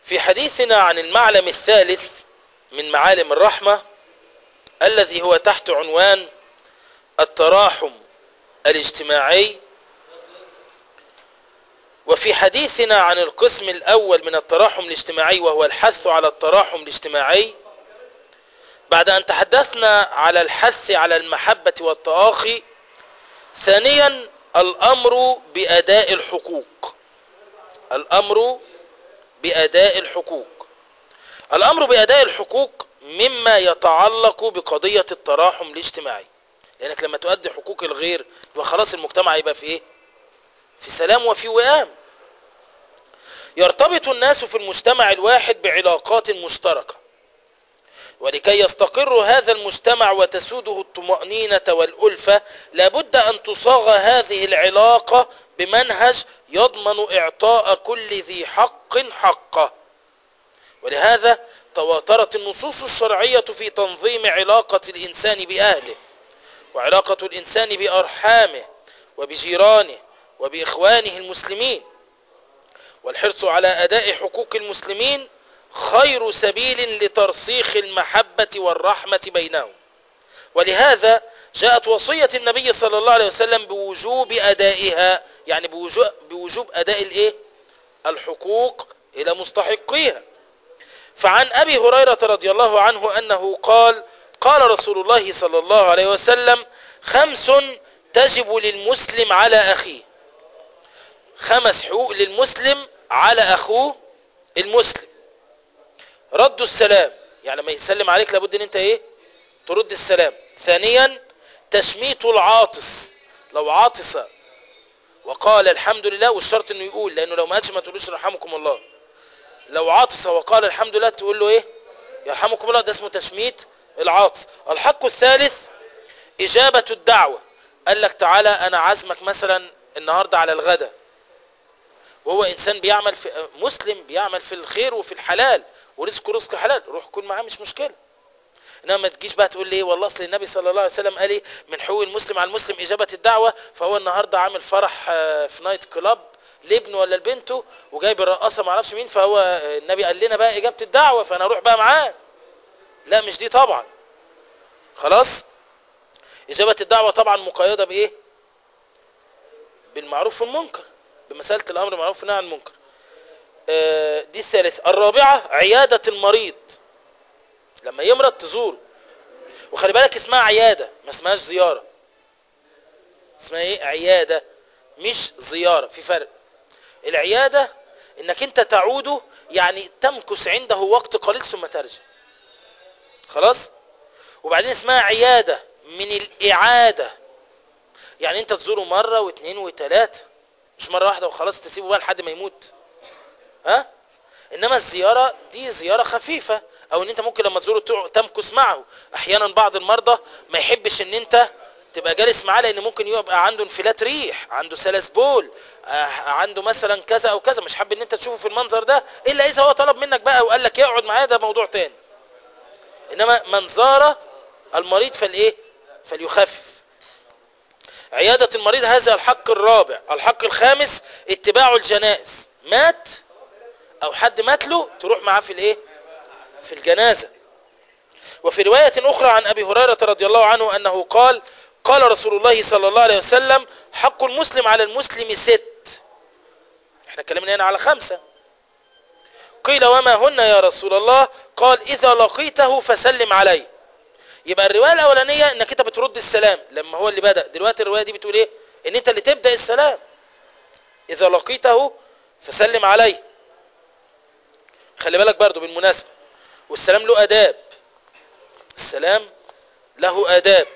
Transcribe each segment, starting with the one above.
في حديثنا عن المعلم الثالث من معالم الرحمة الذي هو تحت عنوان التراحم الاجتماعي، وفي حديثنا عن القسم الأول من التراحم الاجتماعي وهو الحث على التراحم الاجتماعي، بعد أن تحدثنا على الحث على المحبة والتآخي، ثانيا الأمر بأداء الحقوق. الأمر بأداء الحقوق. الأمر بأداء الحقوق مما يتعلق بقضية التراحم الاجتماعي، لأنك لما تؤدي حقوق الغير وخلاص المجتمع يبقى في إيه؟ في سلام وفي وئام. يرتبط الناس في المجتمع الواحد بعلاقات مشتركة، ولكي يستقر هذا المجتمع وتسوده الطمأنينة والألفة لابد أن تصاغ هذه العلاقة بمنهج يضمن إعطاء كل ذي حق حقه. ولهذا تواترت النصوص الشرعية في تنظيم علاقة الإنسان بأهله، وعلاقة الإنسان بأرحامه وبجيرانه وبإخوانه المسلمين. والحرص على أداء حقوق المسلمين خير سبيل لترسيخ المحبة والرحمة بينهم. ولهذا جاءت وصية النبي صلى الله عليه وسلم بوجوب أدائها، يعني بوجوب أداء الإيه؟ الحقوق إلى مستحقيها. فعن أبي هريرة رضي الله عنه أنه قال: قال رسول الله صلى الله عليه وسلم: 5 تجب للمسلم على أخيه. 5 حقوق للمسلم على أخوه المسلم. رد السلام، يعني لما يسلم عليك لابد ان انت ايه؟ ترد السلام. ثانيا تشميت العاطس، لو عاطس وقال الحمد لله، والشرط انه يقول، لانه لو ما قالش ما تقولوش رحمكم الله. لو عاطس وقال الحمد لله تقول له ايه؟ يرحمكم الله. ده اسمه تشميت العاطس. الحق الثالث اجابة الدعوة. قال لك تعالى انا عازمك مثلا النهاردة على الغداء، وهو انسان بيعمل في مسلم بيعمل في الخير وفي الحلال ورزقه رزق حلال، روح كل معاه مش مشكلة. انما ما تجيش بقى تقول لي والله اصل النبي صلى الله عليه وسلم قال لي من حقوق المسلم على المسلم اجابة الدعوة، فهو النهاردة عامل فرح في نايت كلاب لابنه ولا لبنته وجايب الرقاصة ما اعرفش مين، فهو النبي قال لنا بقى اجابة الدعوة فانا اروح بقى معاه. لا، مش دي طبعا. خلاص. اجابة الدعوة طبعا مقيدة بايه؟ بالمعروف والمنكر، بمسألة الامر بالمعروف والنهي عن المنكر. دي الثالثة. الرابعة عيادة المريض، لما يمرض تزوره. وخلي بالك اسمها عيادة ما اسمهاش زيارة. اسمها ايه؟ عيادة مش زيارة، في فرق. العيادة انك انت تعوده، يعني تمكث عنده وقت قليل ثم ترجع. خلاص. وبعدين اسمها عيادة من الإعادة، يعني انت تزوره مرة واثنين وثلاثة، مش مرة واحدة وخلاص تسيبه بقى لحد ما يموت. ها؟ انما الزيارة دي زيارة خفيفة، او ان انت ممكن لما تزوره تمكث معه. احيانا بعض المرضى ما يحبش ان انت تبقى جالس معاه، لان ممكن يبقى عنده انفلات ريح، عنده سلس بول، عنده مثلا كذا او كذا، مش حابب ان انت تشوفه في المنظر ده الا اذا هو طلب منك بقى وقال لك يقعد معاه، ده موضوع تاني. انما من زار المريض فالايه؟ فليخفف. عيادة المريض هذا الحق الرابع. الحق الخامس اتباع الجنائز. مات او حد مات له تروح معاه في الايه؟ في الجنازة. وفي رواية اخرى عن ابي هريرة رضي الله عنه انه قال: قال رسول الله صلى الله عليه وسلم: حق المسلم على المسلم 6. احنا اتكلمنا هنا على 5. قيل وما هن يا رسول الله؟ قال: اذا لقيته فسلم عليه. يبقى الرواية الاولانية انك انت بترد السلام لما هو اللي بدأ. دلوقتي الرواية دي بتقول ايه؟ ان انت اللي تبدأ السلام. اذا لقيته فسلم عليه. خلي بالك برضو بالمناسبة، والسلام له آداب. السلام له آداب.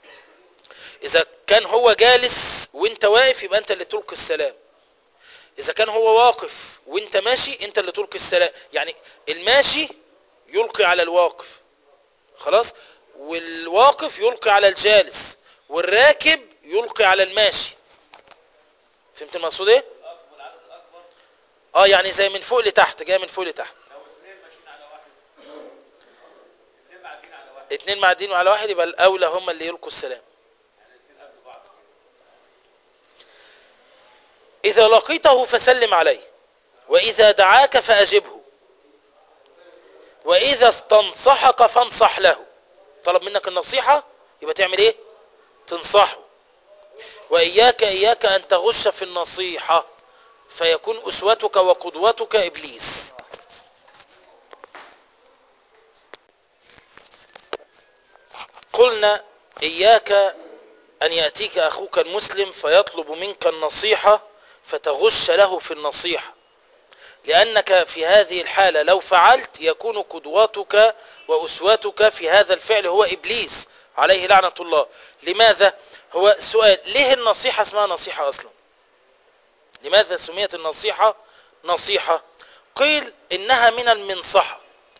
إذا كان هو جالس وانت واقف يبقى انت اللي تلقي السلام. إذا كان هو واقف وانت ماشي انت اللي تلقي السلام. يعني الماشي يلقي على الواقف، خلاص، والواقف يلقي على الجالس، والراكب يلقي على الماشي. فهمت المقصود ايه؟ يعني زي من فوق لتحت، جاي من فوق لتحت. اتنين معدين على واحد يبقى الاولى هم اللي يلقوا السلام. اذا لقيته فسلم عليه، واذا دعاك فاجبه. وإذا استنصحك فانصح له، طلب منك النصيحة يبقى تعمل ايه؟ تنصحه. إياك أن تغش في النصيحة فيكون أسوتك وقدوتك إبليس. قلنا إياك أن يأتيك أخوك المسلم فيطلب منك النصيحة فتغش له في النصيحة، لأنك في هذه الحالة لو فعلت يكون قدوتك وأسوتك في هذا الفعل هو إبليس عليه لعنة الله. لماذا؟ هو سؤال، ليه النصيحة اسمها نصيحة أصلا؟ لماذا سميت النصيحة نصيحة؟ قيل إنها من المنصحة.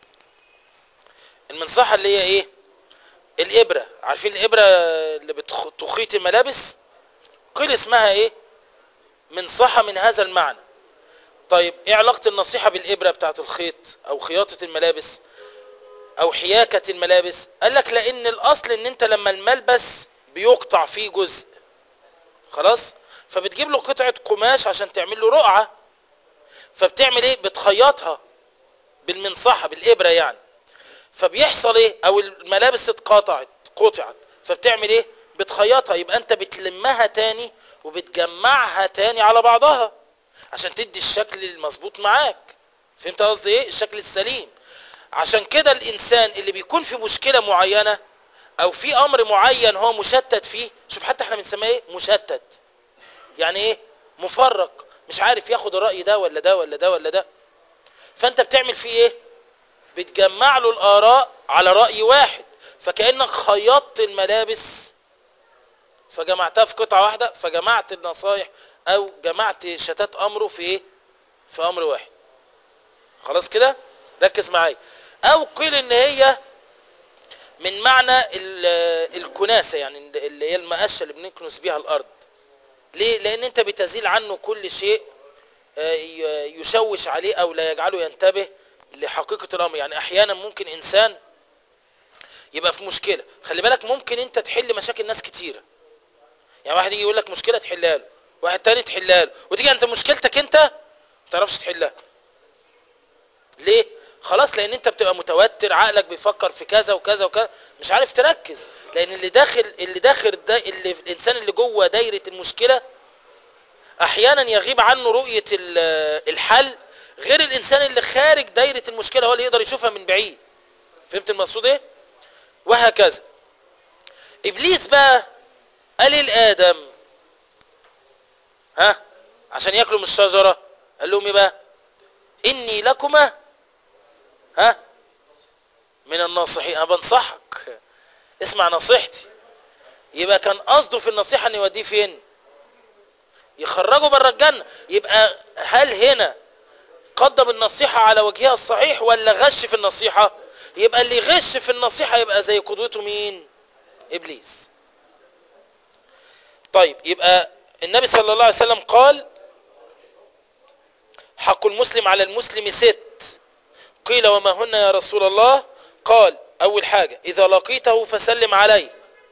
المنصحة اللي هي إيه؟ الإبرة، عارفين الإبرة اللي بتخيط الملابس؟ قيل اسمها إيه؟ منصحة من هذا المعنى. طيب ايه علاقة النصيحة بالإبرة بتاعت الخيط او خياطة الملابس او حياكة الملابس؟ قال لك لان الاصل ان انت لما الملبس بيقطع فيه جزء خلاص، فبتجيب له قطعة قماش عشان تعمل له رقعة، فبتعمل ايه؟ بتخيطها بالمنصحة بالإبرة يعني. فبيحصل ايه؟ او الملابس قطعت فبتعمل ايه؟ بتخيطها، يبقى انت بتلمها تاني وبتجمعها تاني على بعضها عشان تدي الشكل المظبوط معاك. فهمت قصدي ايه؟ الشكل السليم. عشان كده الانسان اللي بيكون في مشكلة معينة او في امر معين هو مشتت فيه، شوف حتى احنا بنسميه ايه؟ مشتت، يعني ايه؟ مفرق، مش عارف ياخد الرأي ده ولا ده ولا ده ولا ده. فانت بتعمل فيه ايه؟ بتجمع له الاراء على رأي واحد، فكأنك خيطت الملابس فجمعتها في قطعة واحدة، فجمعت النصايح او جمعت شتات امره في ايه؟ في امر واحد. خلاص كده ركز معايا. او قيل ان هي من معنى الكناسة، يعني اللي هي المقشة اللي بنكنس بيها الارض. ليه؟ لان انت بتزيل عنه كل شيء يشوش عليه او لا يجعله ينتبه لحقيقة الامر. يعني احيانا ممكن انسان يبقى في مشكلة، خلي بالك ممكن انت تحل مشاكل ناس كتيرة. يعني واحد يجي يقول لك مشكلة تحلها له، واحد تاني تحلها له، وتيجي انت مشكلتك انت ما تعرفش تحلها. ليه؟ خلاص لان انت بتبقى متوتر، عقلك بيفكر في كذا وكذا وكذا، مش عارف تركز. لان اللي داخل ده اللي الانسان اللي جوه دايرة المشكلة احيانا يغيب عنه رؤية الحل، غير الانسان اللي خارج دايرة المشكلة هو اللي يقدر يشوفها من بعيد. فهمت المقصود ايه؟ وهكذا. ابليس بقى قال لآدم ها عشان ياكلوا من الشجرة، قال لهم ايه بقى؟ اني لكما ها من الناصحين، انا بنصحك اسمع نصيحتي. يبقى كان قصده في النصيحة ان يوديه فين؟ يخرجه بره الجنة. يبقى هل هنا قدم النصيحة على وجهها الصحيح ولا غش في النصيحة؟ يبقى اللي غش في النصيحة يبقى زي قدوته مين؟ ابليس. طيب يبقى النبي صلى الله عليه وسلم قال حق المسلم على المسلم 6. قيل وما هن يا رسول الله؟ قال اول حاجة اذا لقيته فسلم عليه.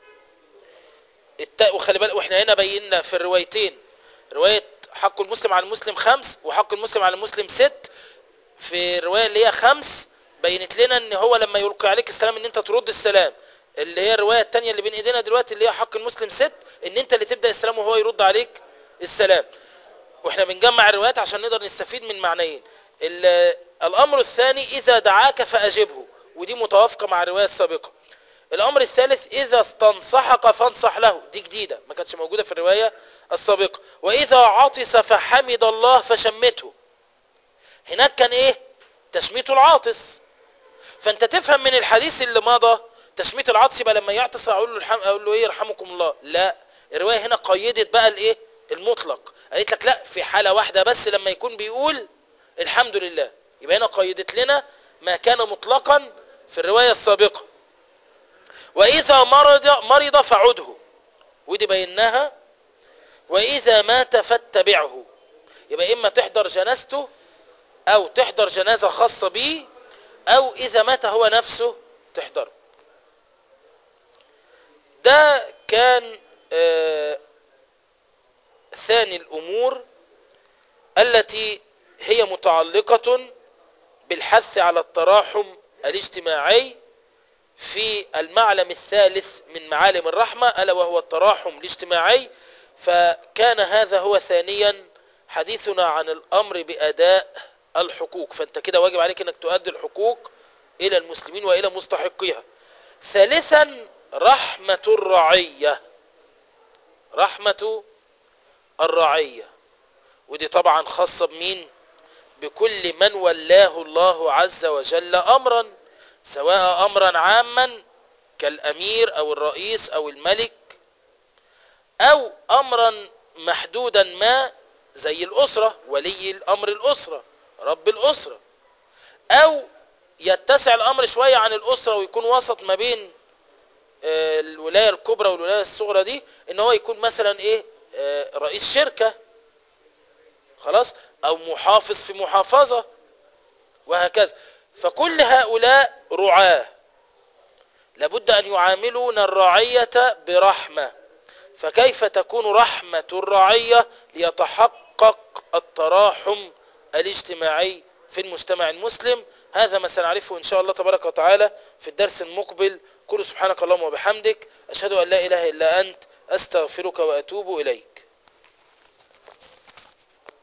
وخلي بالك واحنا هنا بينا في الروايتين، رواية حق المسلم على المسلم 5 وحق المسلم على المسلم 6. في الرواية اللي هي 5 بينت لنا ان هو لما يلقي عليك السلام ان انت ترد السلام. اللي هي الرواية التانية اللي بين ايدينا دلوقتي اللي هي حق المسلم 6 ان انت اللي تبدأ السلام وهو يرد عليك السلام. واحنا بنجمع الروايات عشان نقدر نستفيد من معنيين. الامر الثاني اذا دعاك فاجبه، ودي متوافقة مع الرواية السابقة. الامر الثالث اذا استنصحك فانصح له، دي جديدة ما كانتش موجودة في الرواية السابقة. واذا عطس فحمد الله فشمته، هناك كان ايه؟ تشميت العاطس. فانت تفهم من الحديث اللي مضى تشميت العاطس يبقى لما يعطس اقول له ايه؟ يرحمكم الله. لا، الرواية هنا قيدت بقى الايه؟ المطلق. قالت لك لا، في حالة واحدة بس لما يكون بيقول الحمد لله. يبقى هنا قيدت لنا ما كان مطلقا في الرواية السابقة. واذا مرض فعده، ودي بيناها. واذا مات فاتبعه، يبقى اما تحضر جنازته او تحضر جنازة خاصة به، او اذا مات هو نفسه تحضره. ده كان ثاني الامور التي هي متعلقة بالحث على التراحم الاجتماعي في المعلم الثالث من معالم الرحمة، ألا وهو التراحم الاجتماعي. فكان هذا هو ثانيا حديثنا عن الأمر بأداء الحقوق. فأنت كده واجب عليك أنك تؤدي الحقوق إلى المسلمين وإلى مستحقيها. ثالثا رحمة الرعية، رحمة الرعية، ودي طبعا خاصة بمين؟ بكل من ولاه الله عز وجل أمرا، سواء أمرا عاما كالأمير أو الرئيس أو الملك، أو أمرا محدودا ما زي الأسرة، ولي الأمر الأسرة، رب الأسرة، أو يتسع الأمر شوية عن الأسرة ويكون وسط ما بين الولاية الكبرى والولاية الصغرى دي، إن هو يكون مثلا إيه، رئيس شركة، خلاص، أو محافظ في محافظة، وهكذا. فكل هؤلاء رعاة لابد أن يعاملون الرعية برحمة. فكيف تكون رحمة الرعية ليتحقق التراحم الاجتماعي في المجتمع المسلم؟ هذا ما سنعرفه إن شاء الله تبارك وتعالى في الدرس المقبل. قل سبحانك اللهم وبحمدك، أشهد أن لا إله إلا أنت، أستغفرك وأتوب إليك.